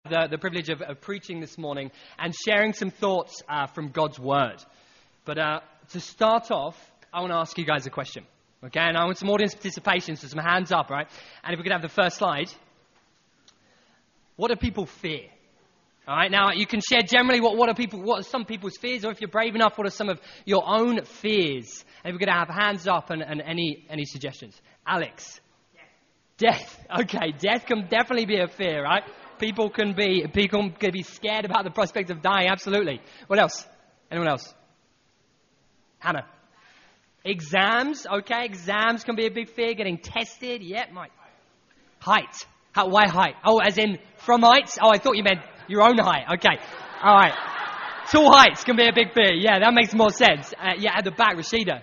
The privilege of preaching this morning and sharing some thoughts from God's Word. But to start off, I want to ask you guys a question. Okay, and I want some audience participation, so some hands up, right? And if we could have the first slide. What do people fear? All right, now you can share generally what are some people's fears, or if you're brave enough, what are some of your own fears? And if we could have hands up and any suggestions. Alex? Death. Okay, death can definitely be a fear, right? People can be scared about the prospect of dying, absolutely. What else? Anyone else? Hannah? Exams, okay, exams can be a big fear. Getting tested, yeah, Mike. Height. Why height? Oh, as in from heights? Oh, I thought you meant your own height. Okay, all right. Tall heights can be a big fear. Yeah, that makes more sense. Yeah, at the back, Rashida.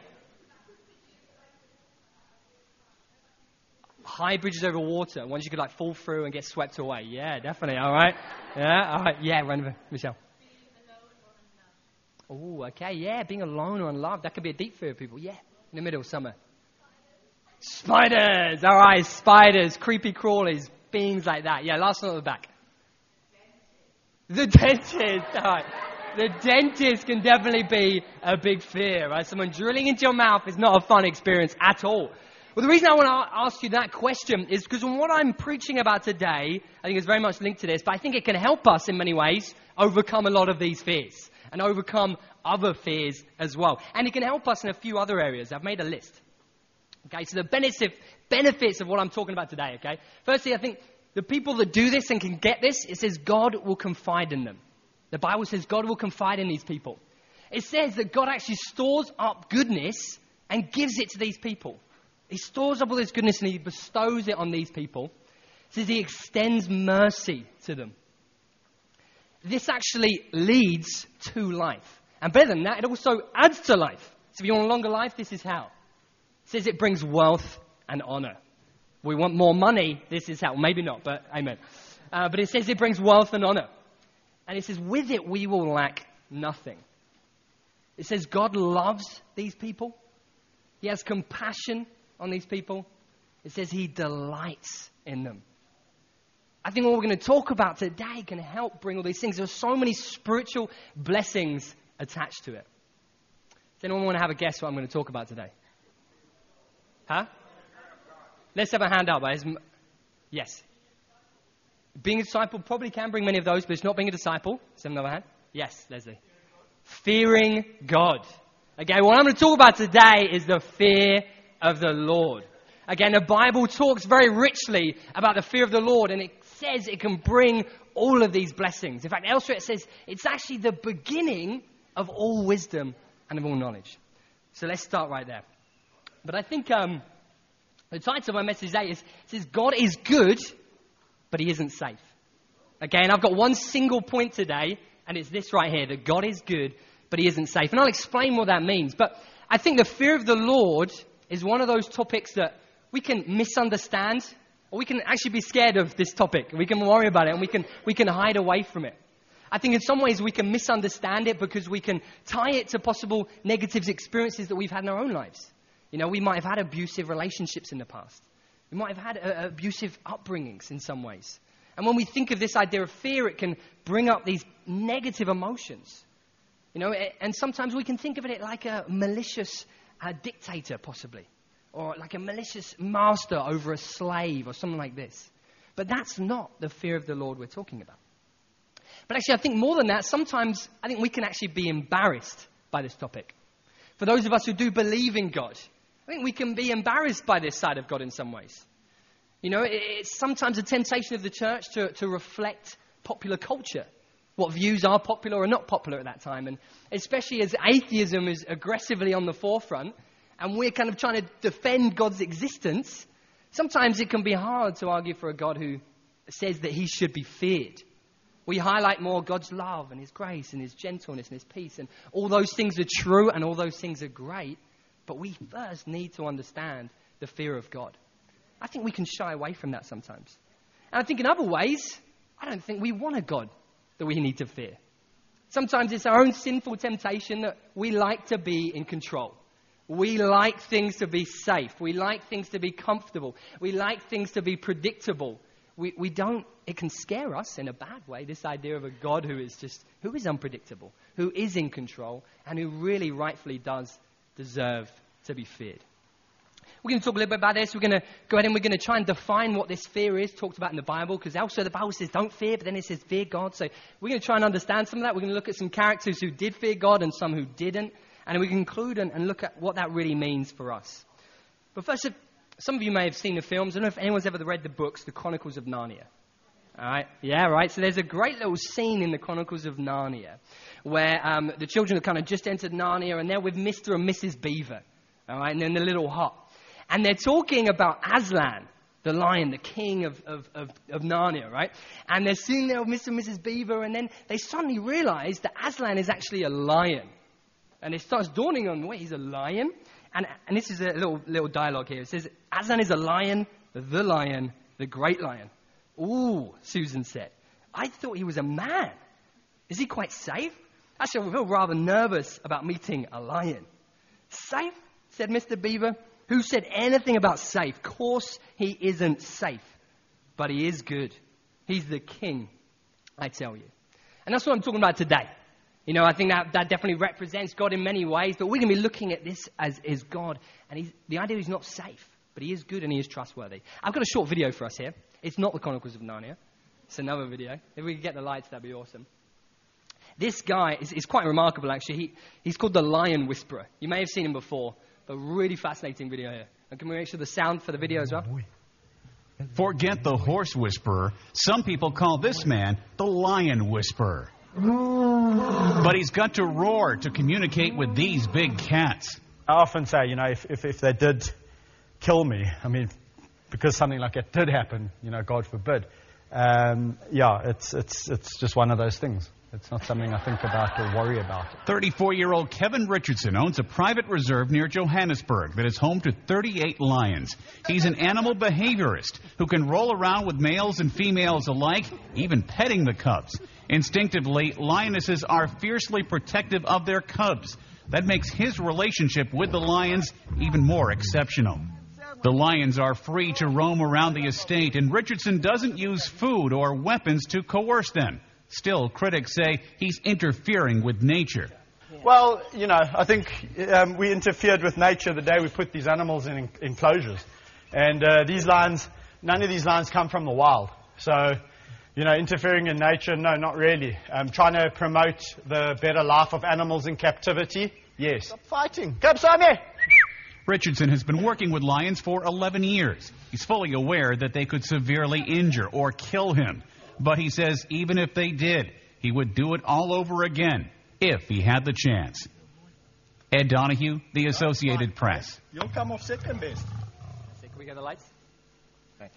High bridges over water, ones you could fall through and get swept away. Yeah, definitely. All right. Yeah, all right. Yeah, Michelle. Oh, okay. Yeah, being alone or unloved. That could be a deep fear of people. Yeah, in the middle, summer. Spiders. All right, spiders, creepy crawlies, beings like that. Yeah, last one at the back. The dentist. All right. The dentist can definitely be a big fear, right? Someone drilling into your mouth is not a fun experience at all. Well, the reason I want to ask you that question is because what I'm preaching about today, I think is very much linked to this, but I think it can help us in many ways overcome a lot of these fears and overcome other fears as well. And it can help us in a few other areas. I've made a list. Okay, so the benefits of what I'm talking about today, okay? Firstly, I think the people that do this and can get this, it says God will confide in them. The Bible says God will confide in these people. It says that God actually stores up goodness and gives it to these people. He stores up all this goodness and he bestows it on these people. It says he extends mercy to them. This actually leads to life. And better than that, it also adds to life. So if you want a longer life, this is how. It says it brings wealth and honor. We want more money, this is how. Well, maybe not, but amen. But it says it brings wealth and honor. And it says with it we will lack nothing. It says God loves these people. He has compassion on these people. It says he delights in them. I think what we're going to talk about today can help bring all these things. There are so many spiritual blessings attached to it. Does anyone want to have a guess what I'm going to talk about today? Huh? Let's have a hand up. Yes. Being a disciple probably can bring many of those, but it's not being a disciple. Let's have another hand. Yes, Leslie. Fearing God. Okay, what I'm going to talk about today is the fear of the Lord. Again, the Bible talks very richly about the fear of the Lord, and it says it can bring all of these blessings. In fact, elsewhere it says it's actually the beginning of all wisdom and of all knowledge. So let's start right there. But I think the title of my message today says God is good, but he isn't safe. Okay, and I've got one single point today, and it's this right here, that God is good, but he isn't safe. And I'll explain what that means. But I think the fear of the Lord is one of those topics that we can misunderstand, or we can actually be scared of this topic. We can worry about it, and we can hide away from it. I think in some ways we can misunderstand it because we can tie it to possible negative experiences that we've had in our own lives. You know, we might have had abusive relationships in the past. We might have had abusive upbringings in some ways. And when we think of this idea of fear, it can bring up these negative emotions. You know, and sometimes we can think of it like a malicious dictator, possibly. Or like a malicious master over a slave or something like this. But that's not the fear of the Lord we're talking about. But actually, I think more than that, sometimes I think we can actually be embarrassed by this topic. For those of us who do believe in God, I think we can be embarrassed by this side of God in some ways. You know, it's sometimes a temptation of the church to reflect popular culture. What views are popular or not popular at that time. And especially as atheism is aggressively on the forefront, and we're kind of trying to defend God's existence, sometimes it can be hard to argue for a God who says that he should be feared. We highlight more God's love and his grace and his gentleness and his peace. And all those things are true and all those things are great. But we first need to understand the fear of God. I think we can shy away from that sometimes. And I think in other ways, I don't think we want a God that we need to fear. Sometimes it's our own sinful temptation that we like to be in control. We like things to be safe. We like things to be comfortable. We like things to be predictable. it can scare us in a bad way, this idea of a God who is unpredictable, who is in control, and who really rightfully does deserve to be feared. We're going to talk a little bit about this. We're going to go ahead and we're going to try and define what this fear is, talked about in the Bible, because also the Bible says don't fear, but then it says fear God. So we're going to try and understand some of that. We're going to look at some characters who did fear God and some who didn't. And we can conclude and look at what that really means for us. But first, some of you may have seen the films. I don't know if anyone's ever read the books, The Chronicles of Narnia. All right? Yeah, right. So there's a great little scene in The Chronicles of Narnia where the children have kind of just entered Narnia and they're with Mr. and Mrs. Beaver. All right? And they're in the little hut. And they're talking about Aslan, the lion, the king of Narnia, right? And they're sitting there with Mr. and Mrs. Beaver, and then they suddenly realize that Aslan is actually a lion. And it starts dawning on them, wait, he's a lion? And this is a little dialogue here. It says, Aslan is a lion, the great lion. Ooh, Susan said. I thought he was a man. Is he quite safe? Actually, I feel rather nervous about meeting a lion. Safe? Said Mr. Beaver. Who said anything about safe? Of course he isn't safe, but he is good. He's the king, I tell you. And that's what I'm talking about today. You know, I think that definitely represents God in many ways, but we're going to be looking at this as God. And the idea is not safe, but he is good and he is trustworthy. I've got a short video for us here. It's not the Chronicles of Narnia. It's another video. If we could get the lights, that'd be awesome. This guy is quite remarkable, actually. He's called the Lion Whisperer. You may have seen him before. A really fascinating video here. And can we make sure the sound for the video as well? Forget the horse whisperer. Some people call this man the lion whisperer. But he's got to roar to communicate with these big cats. I often say, you know, if they did kill me, I mean, because something like that did happen, you know, God forbid. It's just one of those things. It's not something I think about or worry about. 34-year-old Kevin Richardson owns a private reserve near Johannesburg that is home to 38 lions. He's an animal behaviorist who can roll around with males and females alike, even petting the cubs. Instinctively, lionesses are fiercely protective of their cubs. That makes his relationship with the lions even more exceptional. The lions are free to roam around the estate, and Richardson doesn't use food or weapons to coerce them. Still, critics say he's interfering with nature. Well, you know, I think we interfered with nature the day we put these animals in enclosures. And these lions, none of these lions come from the wild. So, you know, interfering in nature, no, not really. Trying to promote the better life of animals in captivity, yes. Stop fighting. Come, Sammy! Richardson has been working with lions for 11 years. He's fully aware that they could severely injure or kill him. But he says even if they did, he would do it all over again if he had the chance. Ed Donahue, The Associated Press. You'll come off second best. Can we get the lights? Okay.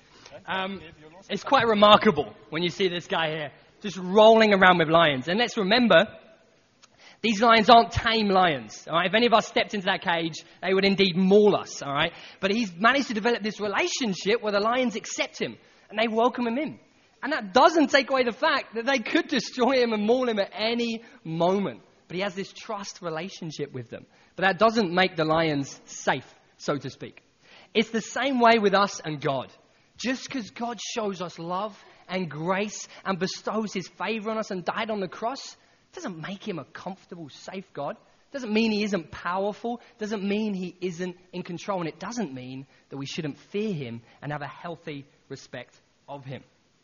It's quite remarkable when you see this guy here just rolling around with lions. And let's remember, these lions aren't tame lions. All right? If any of us stepped into that cage, they would indeed maul us. All right? But he's managed to develop this relationship where the lions accept him and they welcome him in. And that doesn't take away the fact that they could destroy him and maul him at any moment. But he has this trust relationship with them. But that doesn't make the lions safe, so to speak. It's the same way with us and God. Just because God shows us love and grace and bestows his favor on us and died on the cross, doesn't make him a comfortable, safe God. Doesn't mean he isn't powerful. Doesn't mean he isn't in control. And it doesn't mean that we shouldn't fear him and have a healthy respect of him.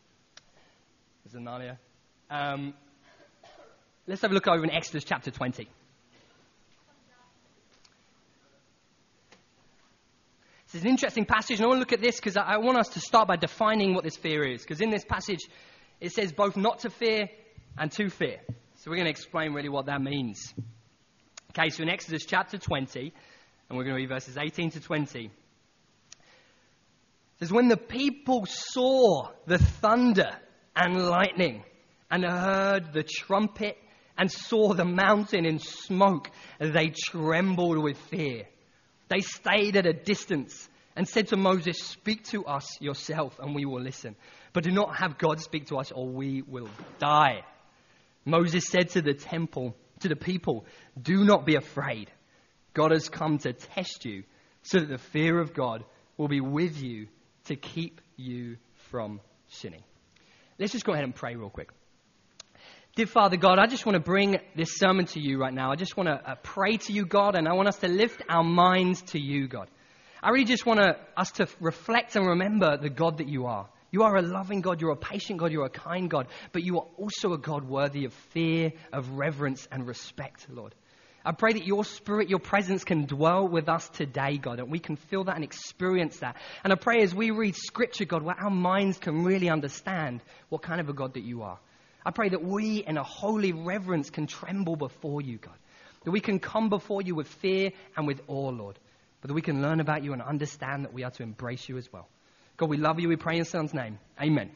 There's Narnia. Let's have a look over in Exodus chapter 20. This is an interesting passage, and I want to look at this because I want us to start by defining what this fear is. Because in this passage, it says both not to fear and to fear. So we're going to explain really what that means. Okay, so in Exodus chapter 20, and we're going to read verses 18 to 20. It says, when the people saw the thunder and lightning, and heard the trumpet, and saw the mountain in smoke, they trembled with fear. They stayed at a distance and said to Moses, speak to us yourself, and we will listen. But do not have God speak to us, or we will die. Moses said to the people, do not be afraid. God has come to test you, so that the fear of God will be with you to keep you from sinning. Let's just go ahead and pray real quick. Dear Father God, I just want to bring this sermon to you right now. I just want to pray to you, God, and I want us to lift our minds to you, God. I really just want us to reflect and remember the God that you are. You are a loving God, you're a patient God, you're a kind God, but you are also a God worthy of fear, of reverence, and respect, Lord. I pray that your Spirit, your presence can dwell with us today, God, and we can feel that and experience that. And I pray as we read Scripture, God, where our minds can really understand what kind of a God that you are. I pray that we, in a holy reverence, can tremble before you, God. That we can come before you with fear and with awe, Lord. But that we can learn about you and understand that we are to embrace you as well. God, we love you. We pray in your Son's name. Amen.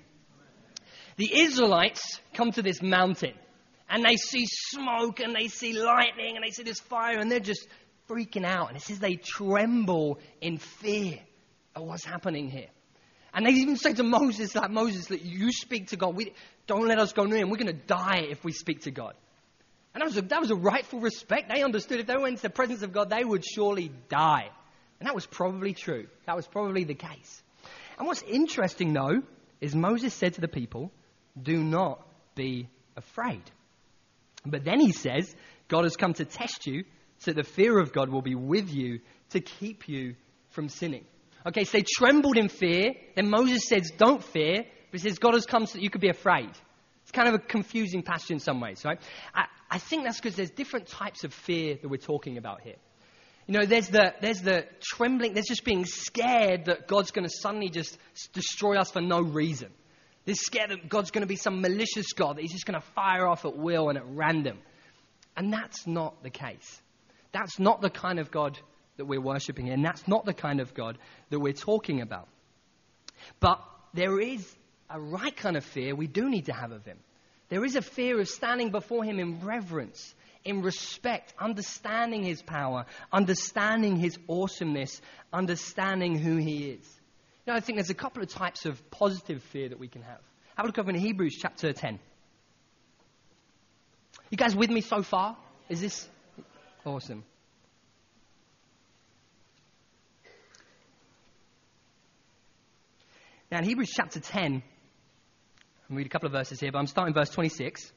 The Israelites come to this mountain. And they see smoke, and they see lightning, and they see this fire, and they're just freaking out. And it says they tremble in fear of what's happening here. And they even say to Moses, you speak to God. Don't let us go near him. We're going to die if we speak to God. And that was a rightful respect. They understood if they went into the presence of God, they would surely die. And that was probably true. That was probably the case. And what's interesting, though, is Moses said to the people, do not be afraid. But then he says, God has come to test you so the fear of God will be with you to keep you from sinning. Okay, so they trembled in fear. Then Moses says, don't fear. But he says, God has come so that you could be afraid. It's kind of a confusing passage in some ways, right? I think that's because there's different types of fear that we're talking about here. You know, there's the trembling, there's just being scared that God's going to suddenly just destroy us for no reason. They're scared that God's going to be some malicious God, that he's just going to fire off at will and at random. And that's not the case. That's not the kind of God that we're worshipping, and that's not the kind of God that we're talking about. But there is a right kind of fear we do need to have of him. There is a fear of standing before him in reverence, in respect, understanding his power, understanding his awesomeness, understanding who he is. You know, I think there's a couple of types of positive fear that we can have. Have a look over in Hebrews chapter 10. You guys with me so far? Is this awesome? Now in Hebrews chapter 10, I'll read a couple of verses here, but I'm starting verse 26.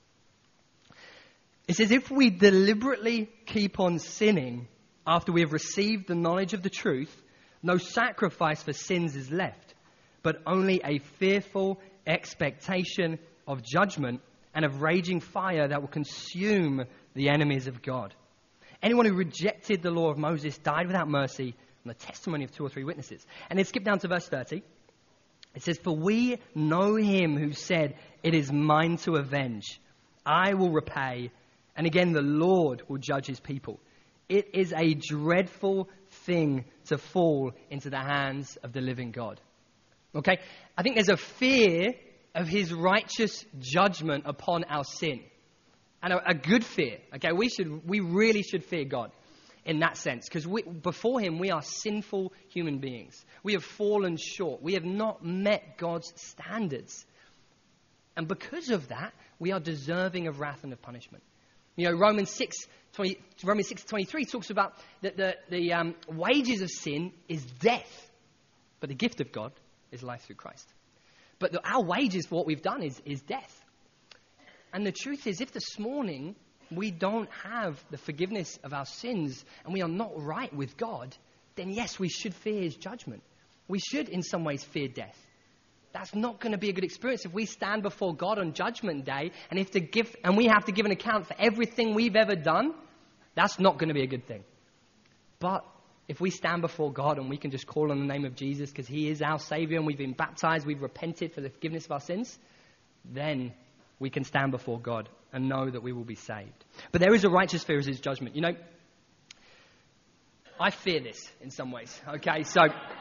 It says, if we deliberately keep on sinning after we have received the knowledge of the truth, no sacrifice for sins is left, but only a fearful expectation of judgment and of raging fire that will consume the enemies of God. Anyone who rejected the law of Moses died without mercy on the testimony of 2 or 3 witnesses. And then skip down to verse 30. It says, for we know him who said, it is mine to avenge. I will repay. And again, the Lord will judge his people. It is a dreadful thing to fall into the hands of the living God. Okay? I think there's a fear of his righteous judgment upon our sin. And a good fear. Okay? We really should fear God in that sense. Because before him, we are sinful human beings. We have fallen short. We have not met God's standards. And because of that, we are deserving of wrath and of punishment. You know, Romans 6:23 talks about that the wages of sin is death, but the gift of God is life through Christ. But our wages for what we've done is death. And the truth is, if this morning we don't have the forgiveness of our sins and we are not right with God, then yes, we should fear his judgment. We should in some ways fear death. That's not going to be a good experience if we stand before God on Judgment Day and we have to give an account for everything we've ever done. That's not going to be a good thing. But if we stand before God and we can just call on the name of Jesus because he is our Savior and we've been baptized, we've repented for the forgiveness of our sins, then we can stand before God and know that we will be saved. But there is a righteous fear of his judgment. You know, I fear this in some ways. Okay, so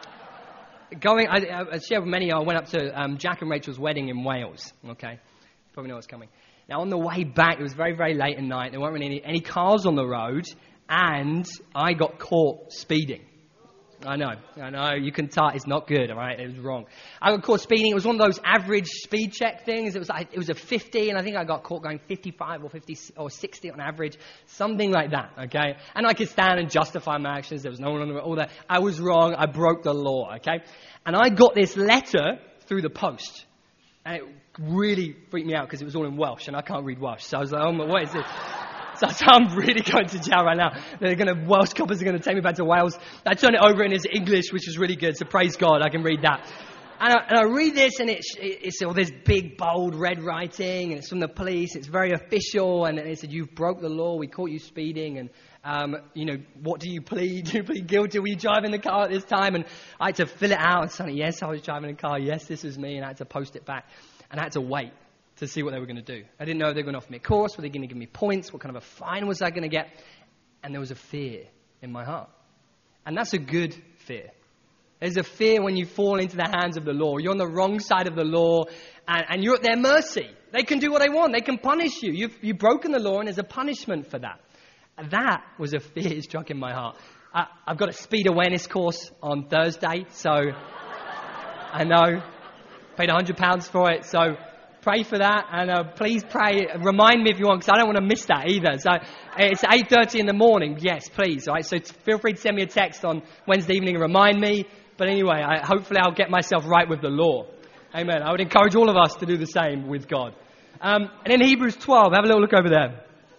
I shared with many, I went up to Jack and Rachel's wedding in Wales. Okay, you probably know what's coming. Now on the way back, it was very, very late at night. There weren't really any cars on the road, and I got caught speeding. I know. You can tell it's not good, all right? It was wrong. I got caught speeding. It was one of those average speed check things. It was a 50, and I think I got caught going 55 or 50 or 60 on average, something like that, okay? And I could stand and justify my actions. There was no one on the road, all that. I was wrong. I broke the law, okay? And I got this letter through the post. And it really freaked me out because it was all in Welsh and I can't read Welsh. So I was like, oh my, what is this? So I'm really going to jail right now. Welsh coppers are going to take me back to Wales. I turned it over in his English, which is really good. So praise God, I can read that. And I read this, and it's all this big, bold, red writing, and it's from the police. It's very official, and it said, "You've broke the law. We caught you speeding, and what do you plead? Do you plead guilty? Were you driving the car at this time?" And I had to fill it out and say, "Yes, I was driving the car. Yes, this is me." And I had to post it back, and I had to wait to see what they were going to do. I didn't know if they were going to offer me a course. Were they going to give me points? What kind of a fine was I going to get? And there was a fear in my heart, and that's a good fear. There's a fear when you fall into the hands of the law. You're on the wrong side of the law, and you're at their mercy. They can do what they want. They can punish you. You've broken the law, and there's a punishment for that. That was a fear struck in my heart. I've got a speed awareness course on Thursday, so I know. Paid £100 for it, so pray for that, and please pray. Remind me if you want, because I don't want to miss that either. So it's 8:30 in the morning. Yes, please. All right, so feel free to send me a text on Wednesday evening and remind me. But anyway, hopefully I'll get myself right with the law. Amen. I would encourage all of us to do the same with God. And in Hebrews 12, have a little look over there.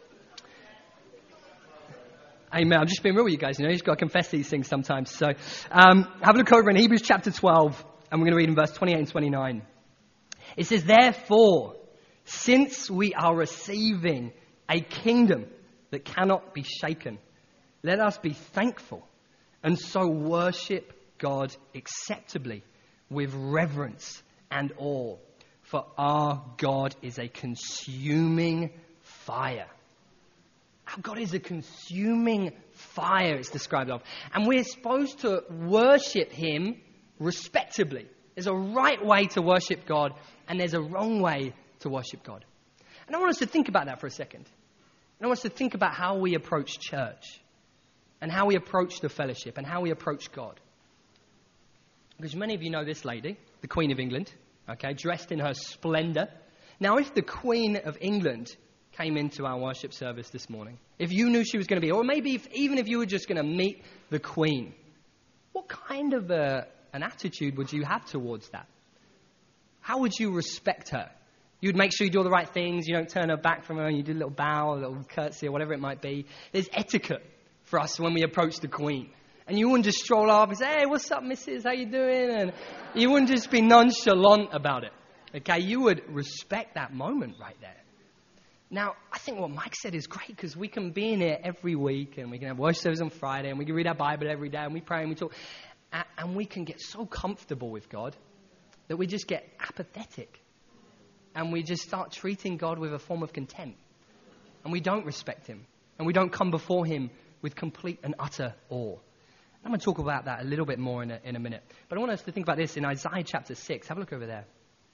Amen. I'm just being real with you guys. You've got to confess these things sometimes. So have a look over in Hebrews chapter 12, and we're going to read in verse 28 and 29. It says, "Therefore, since we are receiving a kingdom that cannot be shaken, let us be thankful and so worship God acceptably with reverence and awe, for our God is a consuming fire." Our God is a consuming fire, it's described of. And we're supposed to worship Him respectably. There's a right way to worship God, and there's a wrong way to worship God. And I want us to think about that for a second. And I want us to think about how we approach church, and how we approach the fellowship, and how we approach God. Because many of you know this lady, the Queen of England, okay, dressed in her splendor. Now, if the Queen of England came into our worship service this morning, if you knew she was going to be, or maybe even if you were just going to meet the Queen, what kind of an attitude would you have towards that? How would you respect her? You'd make sure you do all the right things. You don't turn her back from her, and you do a little bow, a little curtsy, or whatever it might be. There's etiquette for us when we approach the Queen. And you wouldn't just stroll off and say, "Hey, what's up, missus? How you doing?" And you wouldn't just be nonchalant about it. Okay, you would respect that moment right there. Now, I think what Mike said is great, because we can be in here every week, and we can have worship service on Friday, and we can read our Bible every day, and we pray and we talk. And we can get so comfortable with God that we just get apathetic. And we just start treating God with a form of contempt. And we don't respect Him. And we don't come before Him with complete and utter awe. I'm going to talk about that a little bit more in a minute. But I want us to think about this in Isaiah chapter 6. Have a look over there.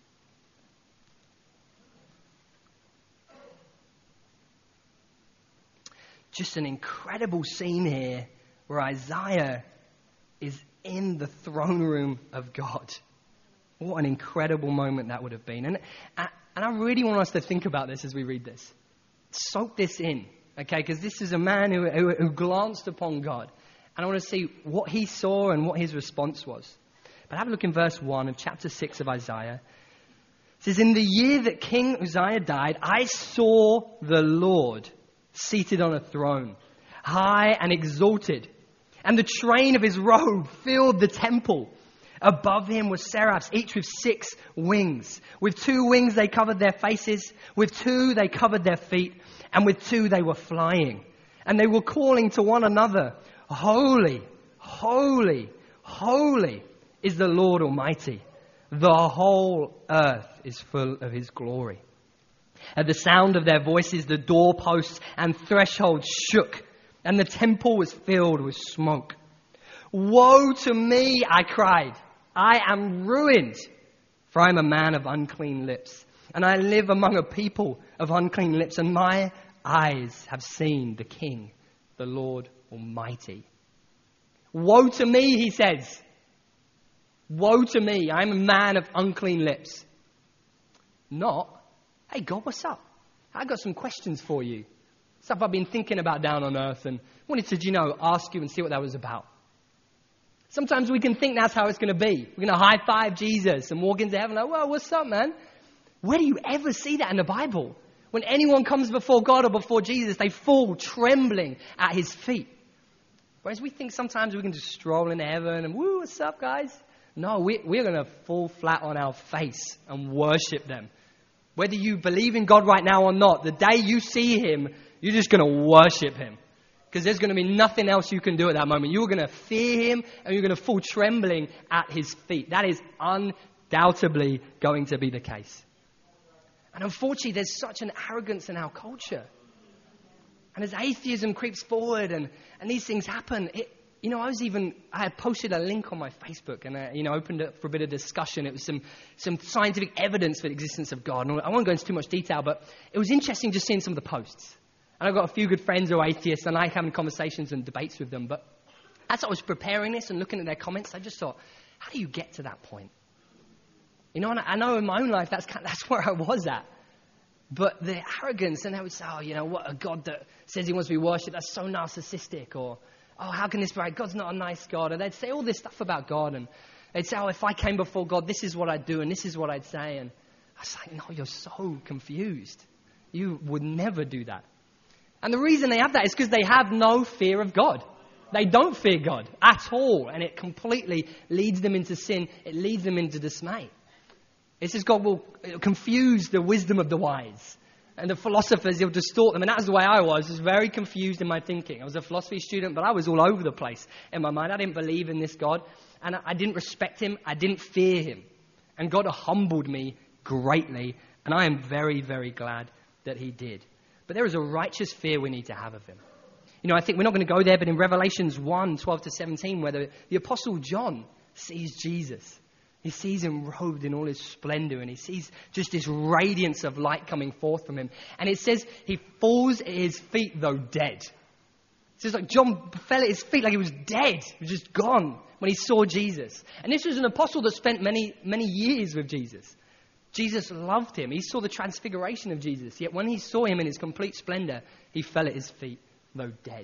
Just an incredible scene here where Isaiah is in the throne room of God. What an incredible moment that would have been. And I really want us to think about this as we read this. Soak this in, okay? Because this is a man who glanced upon God. And I want to see what he saw and what his response was. But have a look in verse 1 of chapter 6 of Isaiah. It says, "In the year that King Uzziah died, I saw the Lord seated on a throne, high and exalted. And the train of his robe filled the temple. Above him were seraphs, each with 6 wings. With 2 wings they covered their faces. With 2 they covered their feet. And with 2 they were flying. And they were calling to one another, 'Holy, holy, holy is the Lord Almighty. The whole earth is full of His glory.' At the sound of their voices, the doorposts and thresholds shook, and the temple was filled with smoke. 'Woe to me,' I cried. 'I am ruined, for I am a man of unclean lips, and I live among a people of unclean lips, and my eyes have seen the King, the Lord Almighty.' Woe to me," he says. "Woe to me, I am a man of unclean lips." Not, "Hey God, what's up? I got some questions for you. Stuff I've been thinking about down on earth and wanted to, ask you and see what that was about." Sometimes we can think that's how it's going to be. We're going to high-five Jesus and walk into heaven like, "Well, what's up, man?" Where do you ever see that in the Bible? When anyone comes before God or before Jesus, they fall trembling at his feet. Whereas we think sometimes we can just stroll into heaven and, woo, what's up, guys? No, we're going to fall flat on our face and worship them. Whether you believe in God right now or not, the day you see him, you're just going to worship him. Because there's going to be nothing else you can do at that moment. You're going to fear him and you're going to fall trembling at his feet. That is undoubtedly going to be the case. And unfortunately, there's such an arrogance in our culture. And as atheism creeps forward and these things happen, I had posted a link on my Facebook and, opened it for a bit of discussion. It was some scientific evidence for the existence of God. And I won't go into too much detail, but it was interesting just seeing some of the posts. And I've got a few good friends who are atheists, and I like having conversations and debates with them. But as I was preparing this and looking at their comments, I just thought, how do you get to that point? And I know in my own life that's where I was at. But the arrogance, and they would say, what a God that says he wants to be worshipped, that's so narcissistic. Or, how can this be right? God's not a nice God. And they'd say all this stuff about God. And they'd say, if I came before God, this is what I'd do and this is what I'd say. And I was like, no, you're so confused. You would never do that. And the reason they have that is because they have no fear of God. They don't fear God at all. And it completely leads them into sin. It leads them into dismay. It says God will confuse the wisdom of the wise. And the philosophers, he'll distort them. And that was the way I was very confused in my thinking. I was a philosophy student, but I was all over the place in my mind. I didn't believe in this God. And I didn't respect him. I didn't fear him. And God humbled me greatly. And I am very, very glad that he did. But there is a righteous fear we need to have of him. I think we're not going to go there, but in Revelations 1, 12 to 17, where the Apostle John sees Jesus. He sees him robed in all his splendor, and he sees just this radiance of light coming forth from him. And it says he falls at his feet, though dead. It says like John fell at his feet like he was dead. He was just gone when he saw Jesus. And this was an apostle that spent many, many years with Jesus. Jesus loved him. He saw the transfiguration of Jesus. Yet when he saw him in his complete splendor, he fell at his feet, though dead.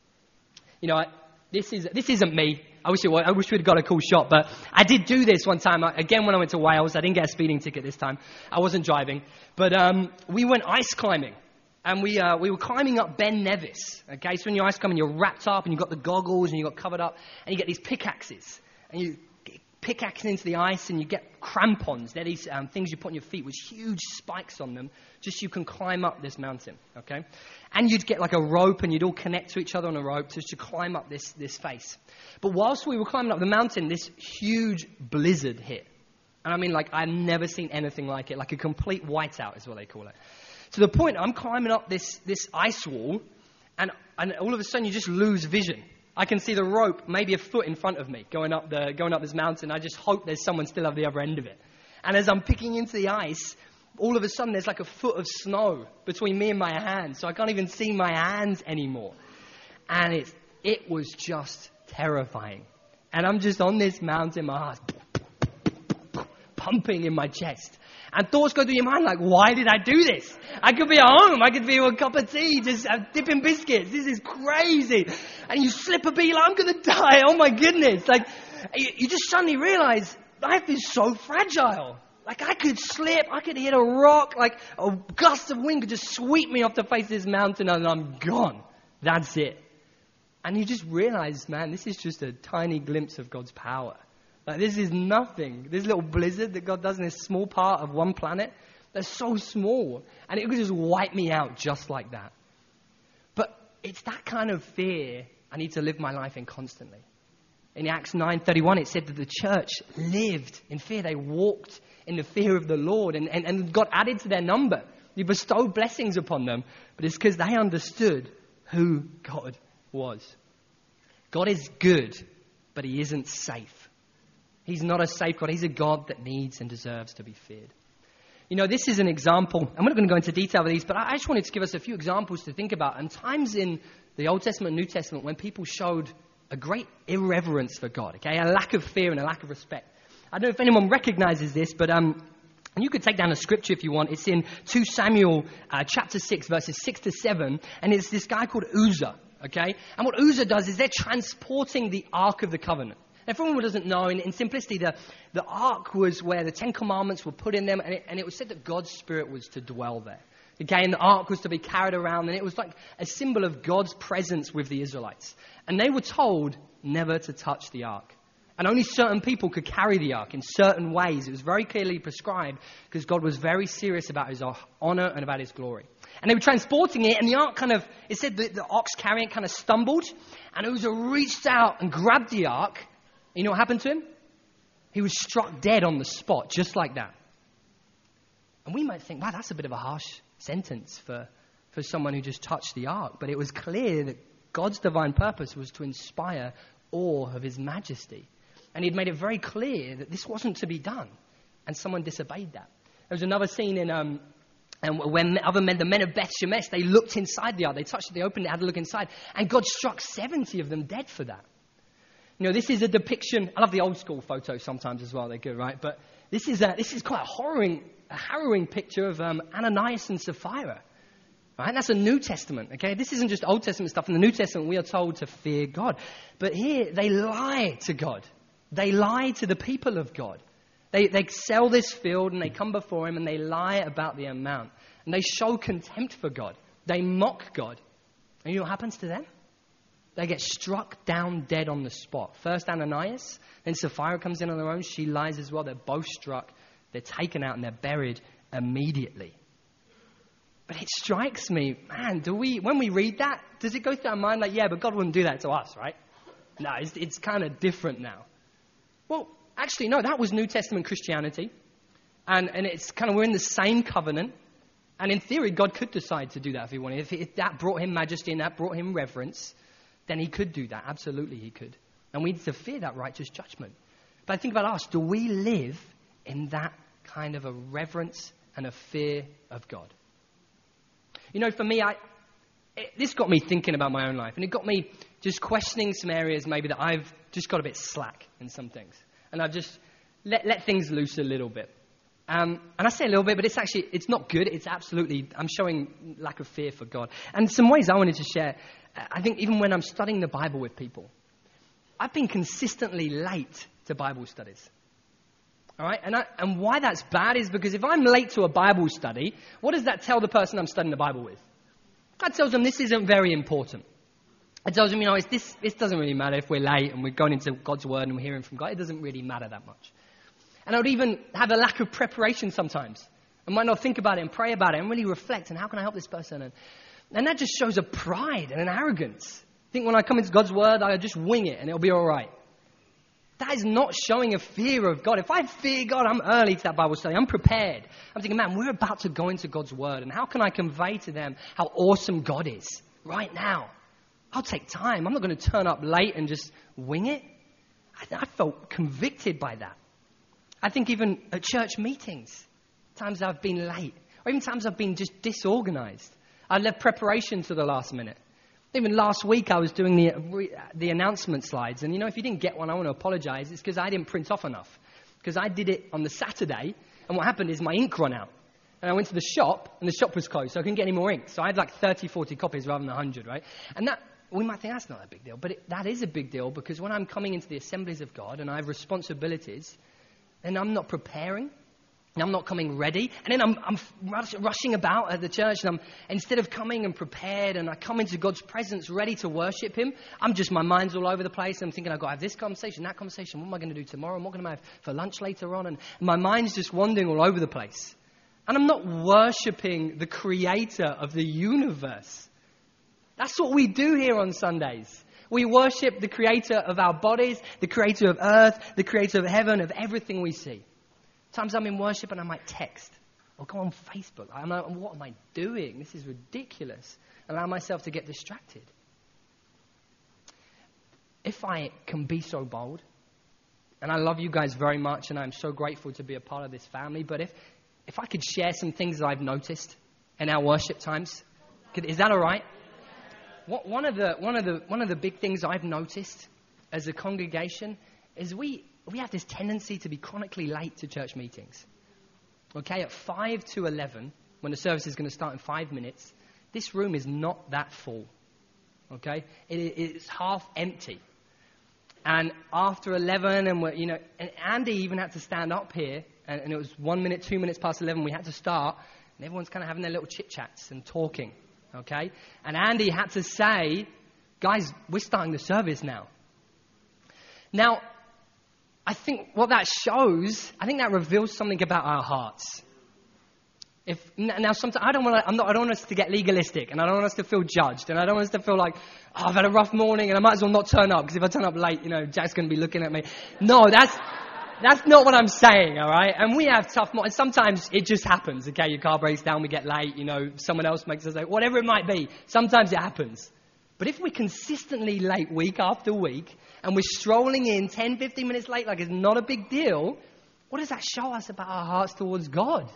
This isn't me. I wish we'd got a cool shot, but I did do this one time. Again, when I went to Wales, I didn't get a speeding ticket this time. I wasn't driving, but we went ice climbing, and we were climbing up Ben Nevis. Okay, so when you're ice climbing, you're wrapped up, and you've got the goggles, and you've got covered up, and you get these pickaxes, and you pickaxe into the ice, and you get crampons. They're these things you put on your feet with huge spikes on them, just so you can climb up this mountain. Okay, and you'd get like a rope, and you'd all connect to each other on a rope just to climb up this face. But whilst we were climbing up the mountain, this huge blizzard hit. And I mean, like, I've never seen anything like it. Like a complete whiteout is what they call it. To the point, I'm climbing up this ice wall, and all of a sudden you just lose vision. I can see the rope maybe a foot in front of me going up this mountain. I just hope there's someone still at the other end of it. And as I'm picking into the ice, all of a sudden there's like a foot of snow between me and my hands. So I can't even see my hands anymore. And it was just terrifying. And I'm just on this mountain, my heart's pumping in my chest. And thoughts go through your mind like, why did I do this? I could be at home. I could be with a cup of tea, just dipping biscuits. This is crazy. And you slip a beat, like, I'm going to die. Oh my goodness. Like, you just suddenly realize life is so fragile. Like, I could slip. I could hit a rock. Like, a gust of wind could just sweep me off the face of this mountain and I'm gone. That's it. And you just realize, man, this is just a tiny glimpse of God's power. Like, this is nothing. This little blizzard that God does in this small part of one planet, that's so small. And it could just wipe me out just like that. But it's that kind of fear I need to live my life in constantly. In Acts 9:31, it said that the church lived in fear. They walked in the fear of the Lord. And God added to their number. He bestowed blessings upon them. But it's because they understood who God was. God is good, but he isn't safe. He's not a safe God. He's a God that needs and deserves to be feared. This is an example. I'm not going to go into detail with these, but I just wanted to give us a few examples to think about. And times in the Old Testament and New Testament when people showed a great irreverence for God, okay? A lack of fear and a lack of respect. I don't know if anyone recognizes this, but you could take down a scripture if you want. It's in 2 Samuel chapter 6, verses 6 to 7. And it's this guy called Uzzah, okay? And what Uzzah does is they're transporting the Ark of the Covenant. And for anyone who doesn't know, in simplicity, the ark was where the Ten Commandments were put in them, and it was said that God's Spirit was to dwell there. Again, the ark was to be carried around, and it was like a symbol of God's presence with the Israelites. And they were told never to touch the ark. And only certain people could carry the ark in certain ways. It was very clearly prescribed because God was very serious about his honor and about his glory. And they were transporting it, and the ark it said that the ox carrying it kind of stumbled, and Uzzah reached out and grabbed the ark. You know what happened to him? He was struck dead on the spot, just like that. And we might think, wow, that's a bit of a harsh sentence for someone who just touched the ark. But it was clear that God's divine purpose was to inspire awe of his majesty. And he'd made it very clear that this wasn't to be done. And someone disobeyed that. There was another scene and when the men of Beth Shemesh, they looked inside the ark. They touched it, they opened it, had a look inside. And God struck 70 of them dead for that. You know, this is a depiction. I love the old school photos sometimes as well. They're good, right? But this is quite a harrowing picture of Ananias and Sapphira. Right? And that's a New Testament, okay? This isn't just Old Testament stuff. In the New Testament, we are told to fear God. But here, they lie to God. They lie to the people of God. They sell this field and they come before him and they lie about the amount. And they show contempt for God. They mock God. And you know what happens to them? They get struck down dead on the spot. First Ananias, then Sapphira comes in on her own. She lies as well. They're both struck. They're taken out and they're buried immediately. But it strikes me, man, when we read that, does it go through our mind like, yeah, but God wouldn't do that to us, right? No, it's kind of different now. Well, actually, no, that was New Testament Christianity. And it's kind of, we're in the same covenant. And in theory, God could decide to do that if he wanted. If that brought him majesty and that brought him reverence, then he could do that. Absolutely, he could. And we need to fear that righteous judgment. But I think about us. Do we live in that kind of a reverence and a fear of God? You know, for me, this got me thinking about my own life. And it got me just questioning some areas maybe that I've just got a bit slack in some things. And I've just let things loose a little bit. And I say a little bit, but it's not good. It's absolutely, I'm showing lack of fear for God. And some ways I wanted to share, I think even when I'm studying the Bible with people, I've been consistently late to Bible studies. All right? And why that's bad is because if I'm late to a Bible study, what does that tell the person I'm studying the Bible with? That tells them this isn't very important. It tells them, this doesn't really matter if we're late and we're going into God's Word and we're hearing from God. It doesn't really matter that much. And I would even have a lack of preparation sometimes. I might not think about it and pray about it and really reflect on how can I help this person. And that just shows a pride and an arrogance. I think when I come into God's Word, I just wing it and it'll be all right. That is not showing a fear of God. If I fear God, I'm early to that Bible study. I'm prepared. I'm thinking, man, we're about to go into God's Word. And how can I convey to them how awesome God is right now? I'll take time. I'm not going to turn up late and just wing it. I felt convicted by that. I think even at church meetings, times I've been late, or even times I've been just disorganized. I left preparation to the last minute. Even last week I was doing the announcement slides, and if you didn't get one, I want to apologize. It's because I didn't print off enough. Because I did it on the Saturday, and what happened is my ink ran out. And I went to the shop, and the shop was closed, so I couldn't get any more ink. So I had like 30, 40 copies rather than 100, right? And that, we might think that's not a big deal, but that is a big deal, because when I'm coming into the assemblies of God, and I have responsibilities, and I'm not preparing, and I'm not coming ready, and then I'm rushing about at the church, and instead of coming and prepared, and I come into God's presence ready to worship Him, my mind's all over the place, and I'm thinking, I've got to have this conversation, that conversation, what am I going to do tomorrow, what am I going to have for lunch later on, and my mind's just wandering all over the place. And I'm not worshiping the creator of the universe. That's what we do here on Sundays. We worship the creator of our bodies, the creator of earth, the creator of heaven, of everything we see. Sometimes I'm in worship and I might text or go on Facebook. I'm like, what am I doing? This is ridiculous. Allow myself to get distracted. If I can be so bold, and I love you guys very much and I'm so grateful to be a part of this family, but if I could share some things that I've noticed in our worship times, is that all right? One of the big things I've noticed as a congregation is we have this tendency to be chronically late to church meetings. Okay, at 5 to 11, when the service is going to start in 5 minutes, this room is not that full. Okay, it's half empty. And after 11, and Andy even had to stand up here, and it was 1 minute, 2 minutes past 11, we had to start, and everyone's kind of having their little chit-chats and talking, okay? And Andy had to say, guys, we're starting the service now. Now, I think what that shows, I think that reveals something about our hearts. Sometimes I don't want us to get legalistic, and I don't want us to feel judged, and I don't want us to feel like, oh, I've had a rough morning, and I might as well not turn up, because if I turn up late, Jack's going to be looking at me. No, that's not what I'm saying, all right? And we have tough mornings. Sometimes it just happens, okay? Your car breaks down, we get late, someone else makes us late, whatever it might be. Sometimes it happens. But if we're consistently late week after week, and we're strolling in 10, 15 minutes late like it's not a big deal, what does that show us about our hearts towards God?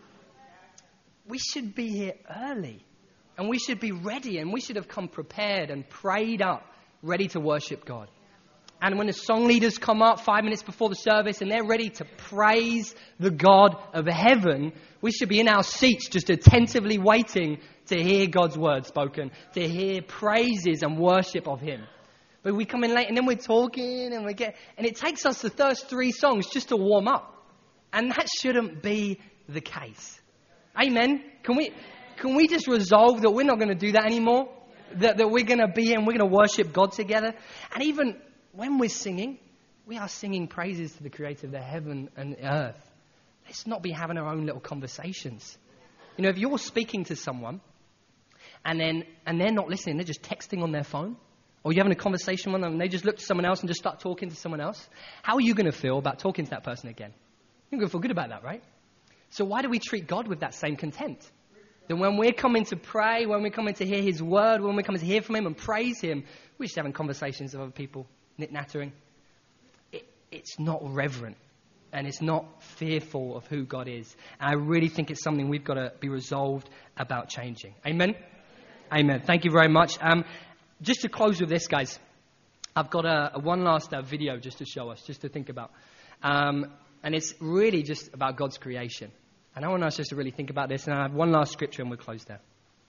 We should be here early, and we should be ready, and we should have come prepared and prayed up, ready to worship God. And when the song leaders come up 5 minutes before the service and they're ready to praise the God of heaven, we should be in our seats just attentively waiting to hear God's word spoken, to hear praises and worship of Him. But we come in late and then we're talking and and it takes us the first 3 songs just to warm up. And that shouldn't be the case. Amen. Can we just resolve that we're not going to do that anymore? That we're going to be here and we're going to worship God together? And even when we're singing, we are singing praises to the Creator of the heaven and the earth. Let's not be having our own little conversations. If you're speaking to someone and they're not listening, they're just texting on their phone, or you're having a conversation with them and they just look to someone else and just start talking to someone else, how are you going to feel about talking to that person again? You're going to feel good about that, right? So why do we treat God with that same content? That when we're coming to pray, when we're coming to hear His word, when we're coming to hear from Him and praise Him, we're just having conversations with other people, nit-nattering. It's not reverent, and it's not fearful of who God is. And I really think it's something we've got to be resolved about changing. Amen? Amen. Thank you very much. Just to close with this, guys, I've got a one last video just to show us, just to think about. And it's really just about God's creation. And I want us just to really think about this. And I have one last scripture and we'll close there.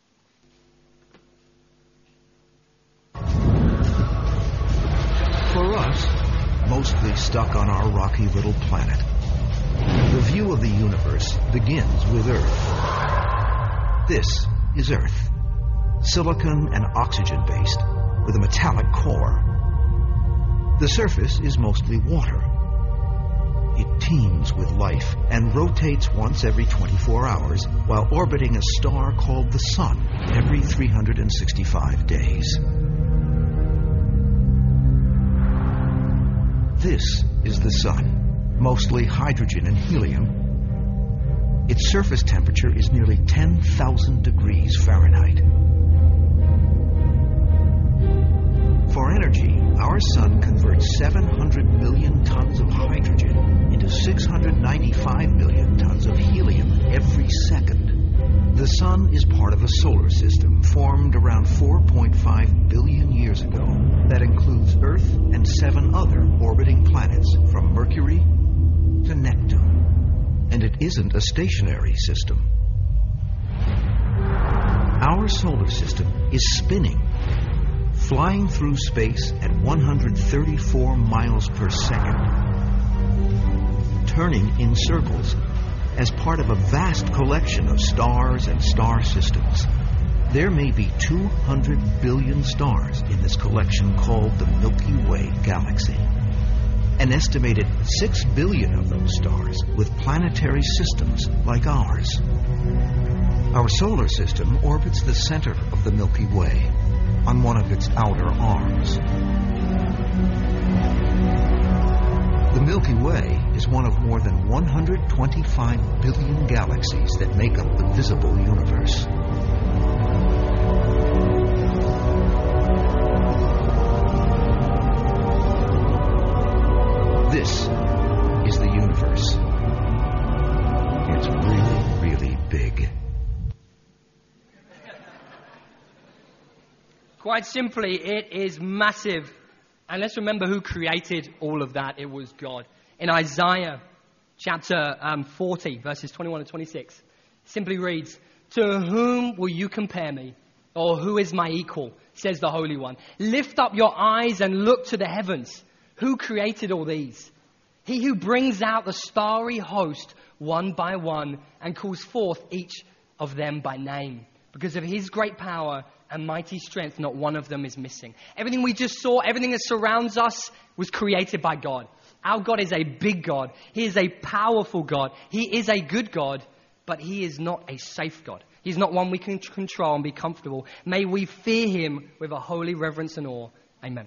For us, mostly stuck on our rocky little planet, the view of the universe begins with Earth. This is Earth. Silicon and oxygen-based, with a metallic core. The surface is mostly water. It teems with life and rotates once every 24 hours while orbiting a star called the Sun every 365 days. This is the Sun, mostly hydrogen and helium. Its surface temperature is nearly 10,000 degrees Fahrenheit. For energy, our Sun converts 700 million tons of hydrogen into 695 million tons of helium every second. The Sun is part of a solar system formed around 4.5 billion years ago that includes Earth and 7 other orbiting planets from Mercury to Neptune. And it isn't a stationary system. Our solar system is spinning, flying through space at 134 miles per second, turning in circles as part of a vast collection of stars and star systems. There may be 200 billion stars in this collection called the Milky Way galaxy. An estimated 6 billion of those stars with planetary systems like ours. Our solar system orbits the center of the Milky Way on one of its outer arms. The Milky Way is one of more than 125 billion galaxies that make up the visible universe. This is the universe. It's really, really big. Quite simply, it is massive. And let's remember who created all of that. It was God. In Isaiah chapter 40, verses 21 and 26, simply reads, "To whom will you compare me? Or who is my equal? Says the Holy One. Lift up your eyes and look to the heavens. Who created all these? He who brings out the starry host one by one and calls forth each of them by name. Because of his great power and mighty strength, not one of them is missing. Everything we just saw, everything that surrounds us was created by God. Our God is a big God. He is a powerful God. He is a good God, but he is not a safe God. He's not one we can control and be comfortable. May we fear him with a holy reverence and awe. Amen.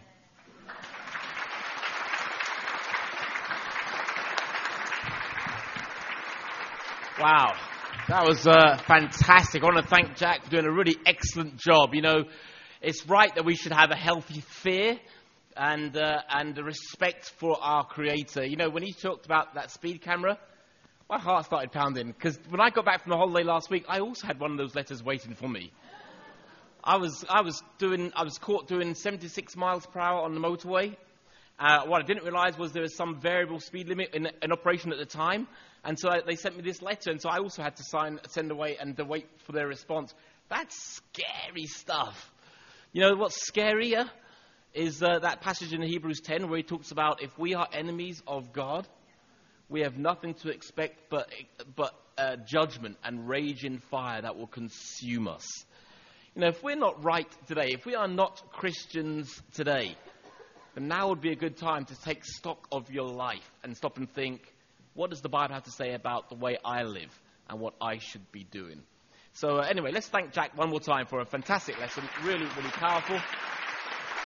Wow, that was fantastic. I want to thank Jack for doing a really excellent job. You know, it's right that we should have a healthy fear and a respect for our Creator. You know, when he talked about that speed camera, my heart started pounding, because when I got back from the holiday last week, I also had one of those letters waiting for me. I was caught doing 76 miles per hour on the motorway. What I didn't realize was there was some variable speed limit in operation at the time. And so they sent me this letter, and so I also had to send away and to wait for their response. That's scary stuff. You know what's scarier is that passage in Hebrews 10 where he talks about if we are enemies of God, we have nothing to expect but judgment and raging fire that will consume us. You know, if we're not right today, if we are not Christians today, then now would be a good time to take stock of your life and stop and think, what does the Bible have to say about the way I live and what I should be doing? So anyway, let's thank Jack one more time for a fantastic lesson. Really, really powerful.